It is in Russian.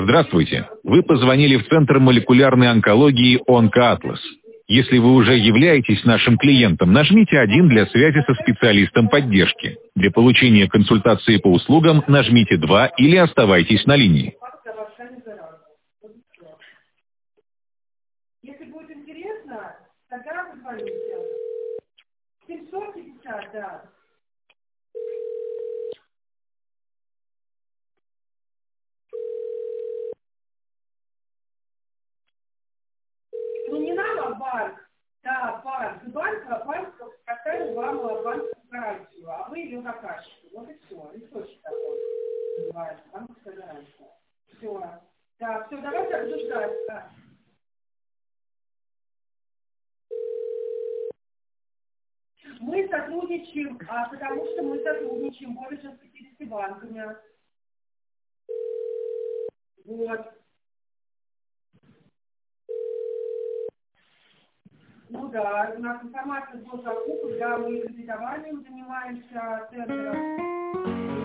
Здравствуйте. Вы позвонили в Центр молекулярной онкологии «Онкоатлас». Если вы уже являетесь нашим клиентом, нажмите 1 для связи со специалистом поддержки. Для получения консультации по услугам нажмите 2 или оставайтесь на линии. Если будет интересно, тогда позвоните. 750, да. Ну не нам, а банк. Да, банк. Банк поставил вам банковскую гарантию, а вы ее заказчики. Вот и все. Источник такой называется. Банковская гарантия. Все. Да, все, давайте обсуждать. Да. Мы сотрудничаем, потому что мы сотрудничаем больше с 50 банками. Вот. Ну да, у нас информация была закупок, да, мы кредитованием занимаемся, центром.